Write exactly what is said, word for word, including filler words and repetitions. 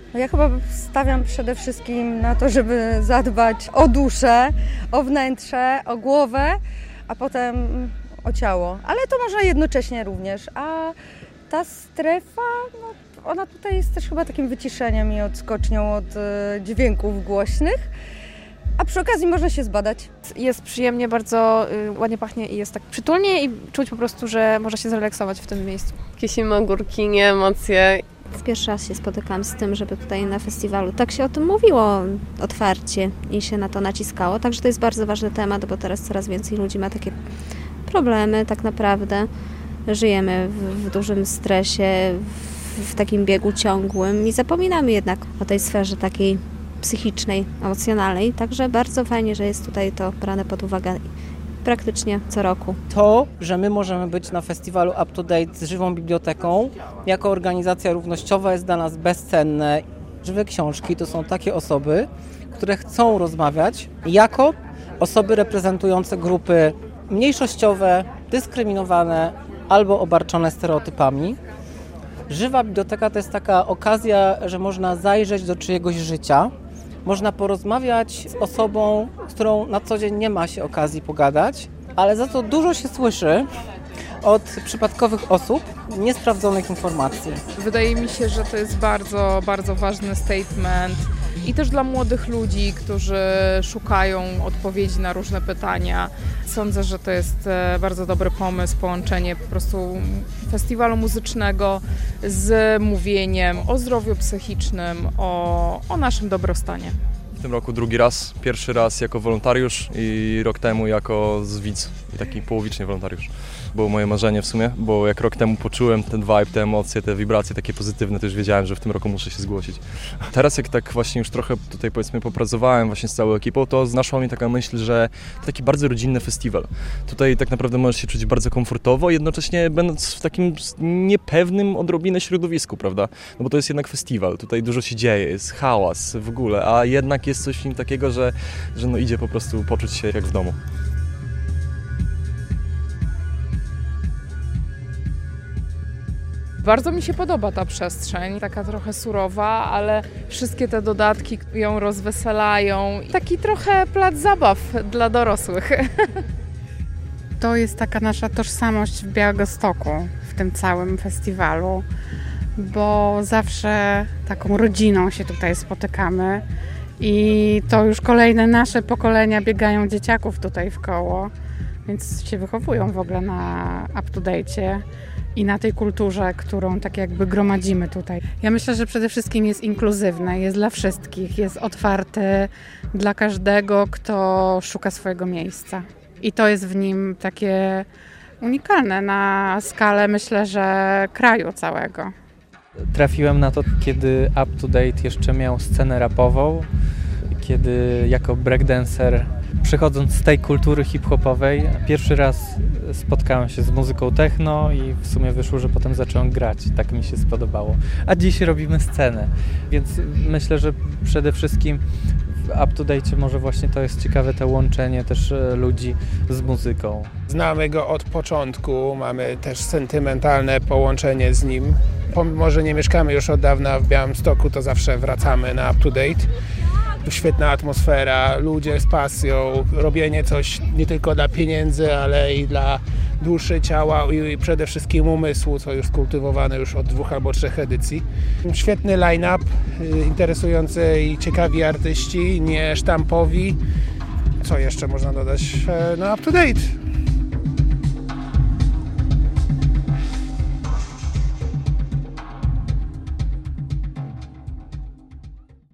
Ja chyba stawiam przede wszystkim na to, żeby zadbać o duszę, o wnętrze, o głowę, a potem o ciało. Ale to można jednocześnie również. A ta strefa, no, ona tutaj jest też chyba takim wyciszeniem i odskocznią od y, dźwięków głośnych. A przy okazji można się zbadać. Jest przyjemnie, bardzo y, ładnie pachnie i jest tak przytulnie i czuć po prostu, że można się zrelaksować w tym miejscu. Kisimy ogórki, nie emocje. Pierwszy raz się spotykam z tym, żeby tutaj na festiwalu tak się o tym mówiło otwarcie i się na to naciskało. Także to jest bardzo ważny temat, bo teraz coraz więcej ludzi ma takie problemy tak naprawdę. Żyjemy w, w dużym stresie, w, w takim biegu ciągłym i zapominamy jednak o tej sferze takiej psychicznej, emocjonalnej. Także bardzo fajnie, że jest tutaj to brane pod uwagę praktycznie co roku. To, że my możemy być na festiwalu Up to Date z żywą biblioteką, jako organizacja równościowa jest dla nas bezcenne. Żywe książki to są takie osoby, które chcą rozmawiać jako osoby reprezentujące grupy mniejszościowe, dyskryminowane albo obarczone stereotypami. Żywa biblioteka to jest taka okazja, że można zajrzeć do czyjegoś życia, można porozmawiać z osobą, z którą na co dzień nie ma się okazji pogadać, ale za to dużo się słyszy od przypadkowych osób, niesprawdzonych informacji. Wydaje mi się, że to jest bardzo, bardzo ważny statement i też dla młodych ludzi, którzy szukają odpowiedzi na różne pytania. Sądzę, że to jest bardzo dobry pomysł, połączenie po prostu festiwalu muzycznego z mówieniem o zdrowiu psychicznym, o, o naszym dobrostanie. W tym roku drugi raz, pierwszy raz jako wolontariusz i rok temu jako z widz i taki połowicznie wolontariusz. Było moje marzenie w sumie, bo jak rok temu poczułem ten vibe, te emocje, te wibracje takie pozytywne, to już wiedziałem, że w tym roku muszę się zgłosić. Teraz jak tak właśnie już trochę tutaj powiedzmy popracowałem właśnie z całą ekipą, to naszła mi taka myśl, że to taki bardzo rodzinny festiwal. Tutaj tak naprawdę możesz się czuć bardzo komfortowo, jednocześnie będąc w takim niepewnym odrobinę środowisku, prawda? No bo to jest jednak festiwal, tutaj dużo się dzieje, jest hałas w ogóle, a jednak jest coś w nim takiego, że, że no idzie po prostu poczuć się jak w domu. Bardzo mi się podoba ta przestrzeń, taka trochę surowa, ale wszystkie te dodatki ją rozweselają. Taki trochę plac zabaw dla dorosłych. To jest taka nasza tożsamość w Białegostoku, w tym całym festiwalu, bo zawsze taką rodziną się tutaj spotykamy i to już kolejne nasze pokolenia biegają dzieciaków tutaj w koło, więc się wychowują w ogóle na up-to-date i na tej kulturze, którą tak jakby gromadzimy tutaj. Ja myślę, że przede wszystkim jest inkluzywne, jest dla wszystkich, jest otwarty dla każdego, kto szuka swojego miejsca. I to jest w nim takie unikalne na skalę, myślę, że kraju całego. Trafiłem na to, kiedy Up to Date jeszcze miał scenę rapową, kiedy jako breakdancer, przechodząc z tej kultury hip-hopowej, pierwszy raz spotkałem się z muzyką techno i w sumie wyszło, że potem zacząłem grać. Tak mi się spodobało. A dziś robimy scenę, więc myślę, że przede wszystkim w Up to Date może właśnie to jest ciekawe, to łączenie też ludzi z muzyką. Znamy go od początku, mamy też sentymentalne połączenie z nim. Pomimo, że nie mieszkamy już od dawna w Białymstoku, to zawsze wracamy na Up to Date. Świetna atmosfera, ludzie z pasją, robienie coś nie tylko dla pieniędzy, ale i dla duszy, ciała i przede wszystkim umysłu, co już skultywowane już od dwóch albo trzech edycji. Świetny line-up, interesujący i ciekawi artyści, nie sztampowi. Co jeszcze można dodać? No Up to Date.